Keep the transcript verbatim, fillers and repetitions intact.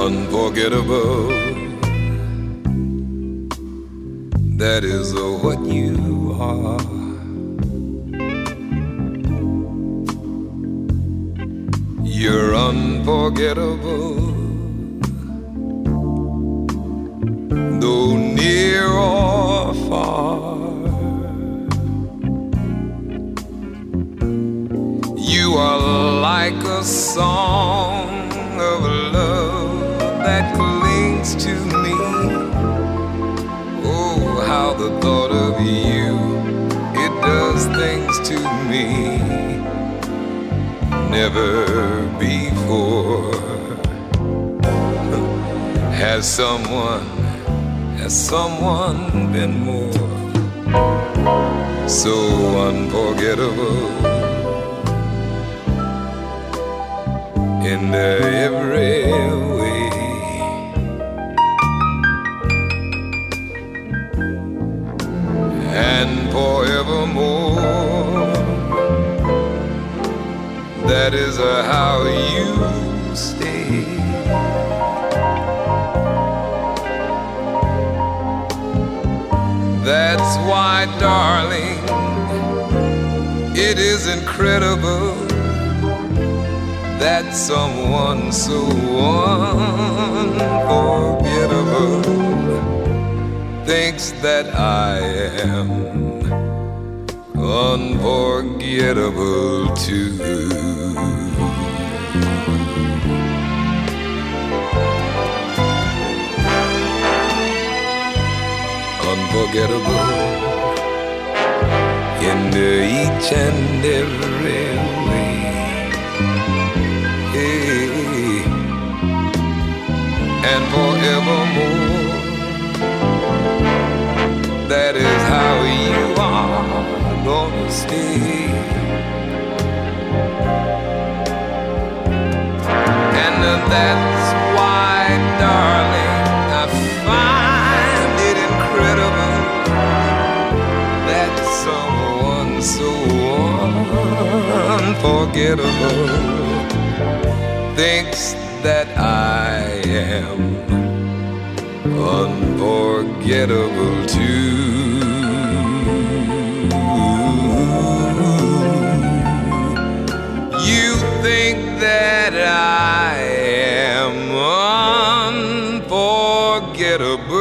unforgettable. That is what you are. You're unforgettable, though near or far. You are like a song of love that clings to me. Oh, how the thought of you, it does things to me never before. Has someone, has someone been more so unforgettable in every way? And forevermore, that is how you stay. That's why, darling, it is incredible that someone so unforgettable thinks that I am unforgettable too. Unforgettable in each and every way. Hey. And forevermore, that is how you are gonna stay. And that's why, darling, I find it incredible that someone so unforgettable thinks that I am unforgettable too. You think that I am unforgettable,